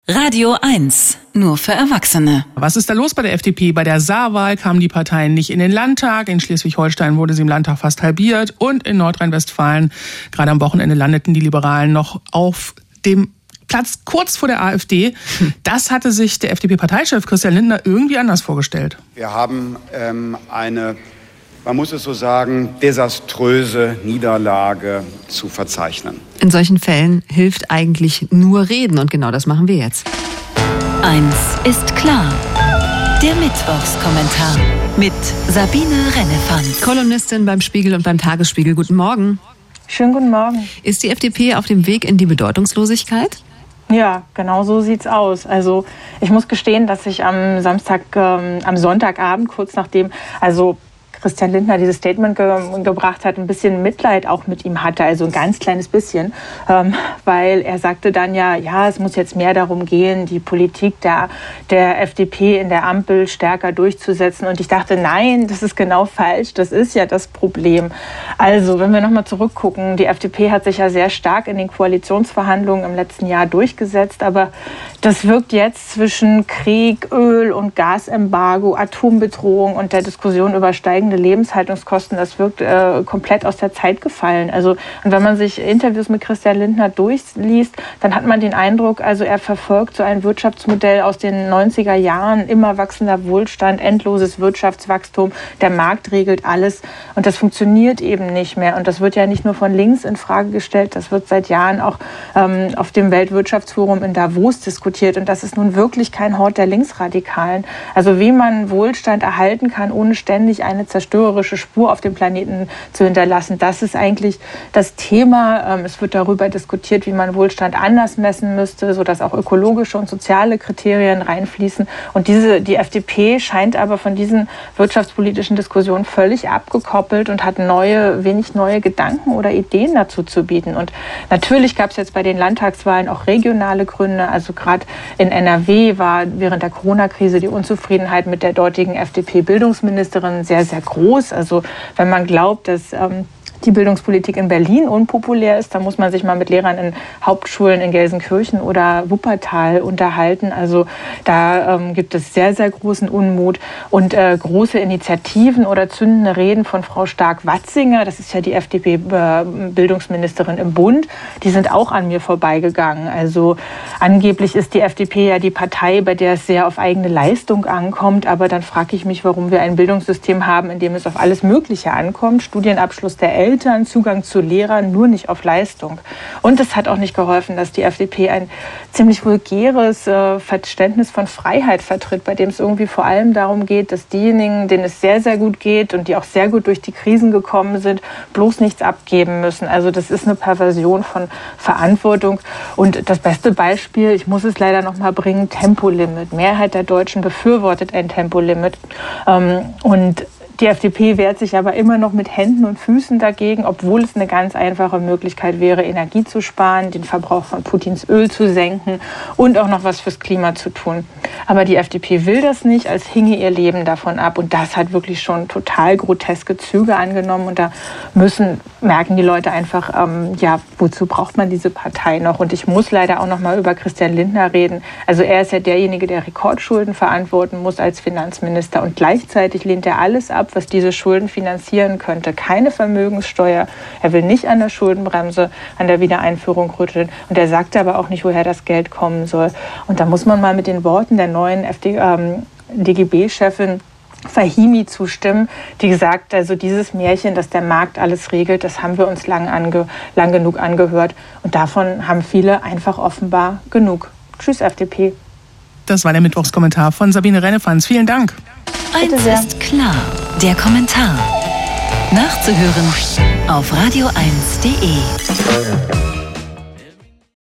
Radio 1, nur für Erwachsene. Was ist da los bei der FDP? Bei der Saarwahl kamen die Parteien nicht in den Landtag. In Schleswig-Holstein wurde sie im Landtag fast halbiert. Und in Nordrhein-Westfalen, gerade am Wochenende, landeten die Liberalen noch auf dem Platz kurz vor der AfD. Das hatte sich der FDP-Parteichef Christian Lindner irgendwie anders vorgestellt. Wir haben man muss es so sagen, desaströse Niederlage zu verzeichnen. In solchen Fällen hilft eigentlich nur Reden und genau das machen wir jetzt. Eins ist klar. Der Mittwochskommentar mit Sabine Rennefans. Kolumnistin beim Spiegel und beim Tagesspiegel. Guten Morgen. Schönen guten Morgen. Ist die FDP auf dem Weg in die Bedeutungslosigkeit? Ja, genau so sieht's aus. Also ich muss gestehen, dass ich am Sonntagabend, kurz nachdem, Christian Lindner dieses Statement gebracht hat, ein bisschen Mitleid auch mit ihm hatte, also ein ganz kleines bisschen, weil er sagte dann ja, es muss jetzt mehr darum gehen, die Politik der FDP in der Ampel stärker durchzusetzen. Und ich dachte, nein, das ist genau falsch, das ist ja das Problem. Also, wenn wir nochmal zurückgucken, die FDP hat sich ja sehr stark in den Koalitionsverhandlungen im letzten Jahr durchgesetzt, aber das wirkt jetzt zwischen Krieg, Öl- und Gasembargo, Atombedrohung und der Diskussion über steigende Lebenshaltungskosten, das wirkt komplett aus der Zeit gefallen. Also, und wenn man sich Interviews mit Christian Lindner durchliest, dann hat man den Eindruck, also er verfolgt so ein Wirtschaftsmodell aus den 90er Jahren, immer wachsender Wohlstand, endloses Wirtschaftswachstum, der Markt regelt alles und das funktioniert eben nicht mehr. Und das wird ja nicht nur von links in Frage gestellt, das wird seit Jahren auch auf dem Weltwirtschaftsforum in Davos diskutiert und das ist nun wirklich kein Hort der Linksradikalen. Also wie man Wohlstand erhalten kann, ohne ständig eine zerstörerische Spur auf dem Planeten zu hinterlassen. Das ist eigentlich das Thema. Es wird darüber diskutiert, wie man Wohlstand anders messen müsste, sodass auch ökologische und soziale Kriterien reinfließen. Und die FDP scheint aber von diesen wirtschaftspolitischen Diskussionen völlig abgekoppelt und hat wenig neue Gedanken oder Ideen dazu zu bieten. Und natürlich gab es jetzt bei den Landtagswahlen auch regionale Gründe. Also gerade in NRW war während der Corona-Krise die Unzufriedenheit mit der dortigen FDP-Bildungsministerin sehr, sehr groß. Also wenn man glaubt, dass die Bildungspolitik in Berlin unpopulär ist, dann muss man sich mal mit Lehrern in Hauptschulen in Gelsenkirchen oder Wuppertal unterhalten. Also da gibt es sehr, sehr großen Unmut und große Initiativen oder zündende Reden von Frau Stark-Watzinger, das ist ja die FDP-Bildungsministerin im Bund, die sind auch an mir vorbeigegangen. Also angeblich ist die FDP ja die Partei, bei der es sehr auf eigene Leistung ankommt, aber dann frage ich mich, warum wir ein Bildungssystem haben, in dem es auf alles Mögliche ankommt, Studienabschluss der Eltern, Zugang zu Lehrern, nur nicht auf Leistung. Und es hat auch nicht geholfen, dass die FDP ein ziemlich vulgäres Verständnis von Freiheit vertritt, bei dem es irgendwie vor allem darum geht, dass diejenigen, denen es sehr, sehr gut geht und die auch sehr gut durch die Krisen gekommen sind, bloß nichts abgeben müssen. Also das ist eine Perversion von Verantwortung. Und das beste Beispiel, ich muss es leider noch mal bringen, Tempolimit. Mehrheit der Deutschen befürwortet ein Tempolimit. Und die FDP wehrt sich aber immer noch mit Händen und Füßen dagegen, obwohl es eine ganz einfache Möglichkeit wäre, Energie zu sparen, den Verbrauch von Putins Öl zu senken und auch noch was fürs Klima zu tun. Aber die FDP will das nicht, als hinge ihr Leben davon ab. Und das hat wirklich schon total groteske Züge angenommen. Und da merken die Leute einfach, wozu braucht man diese Partei noch? Und ich muss leider auch noch mal über Christian Lindner reden. Also er ist ja derjenige, der Rekordschulden verantworten muss als Finanzminister. Und gleichzeitig lehnt er alles ab, was diese Schulden finanzieren könnte. Keine Vermögenssteuer. Er will nicht an der Schuldenbremse, an der Wiedereinführung rütteln. Und er sagt aber auch nicht, woher das Geld kommen soll. Und da muss man mal mit den Worten der neuen DGB-Chefin Fahimi zustimmen, die gesagt, also dieses Märchen, dass der Markt alles regelt, das haben wir uns lang genug angehört. Und davon haben viele einfach offenbar genug. Tschüss, FDP. Das war der Mittwochskommentar von Sabine Rennefans. Vielen Dank. Eins ist klar, der Kommentar. Nachzuhören auf radio1.de.